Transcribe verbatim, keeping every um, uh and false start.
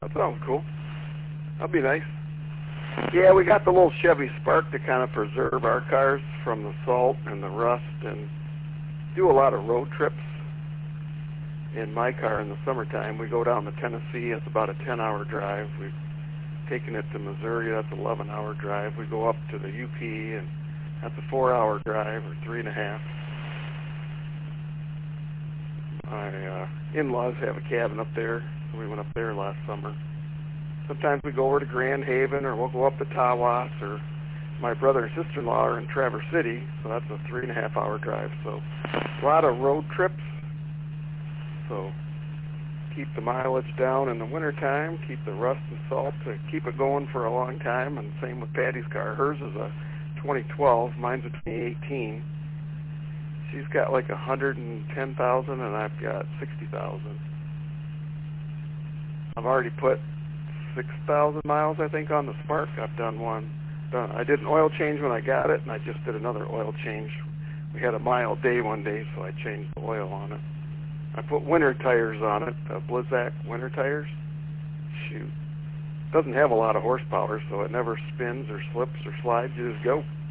That sounds cool. That'd be nice. Yeah, we got the little Chevy Spark to kind of preserve our cars from the salt and the rust, and do a lot of road trips. In my car in the summertime, we go down to Tennessee. It's about a ten-hour drive. We've taken it to Missouri. That's an eleven-hour drive. We go up to the U P, and that's a four-hour drive or three and a half. My uh, in-laws have a cabin up there, so we went up there last summer. Sometimes we go over to Grand Haven, or we'll go up to Tawas, or my brother and sister-in-law are in Traverse City, so that's a three and a half hour drive. So a lot of road trips. So keep the mileage down in the wintertime, keep the rust and salt to keep it going for a long time, and same with Patty's car. Hers is a twenty twelve, mine's a twenty eighteen. She's got like one hundred ten thousand, and I've got sixty thousand. I've already put six thousand miles, I think, on the Spark. I've done one. Done. I did an oil change when I got it, and I just did another oil change. We had a mild day one day, so I changed the oil on it. I put winter tires on it, uh, Blizzak winter tires. Shoot. Doesn't have a lot of horsepower, so it never spins or slips or slides. You just go.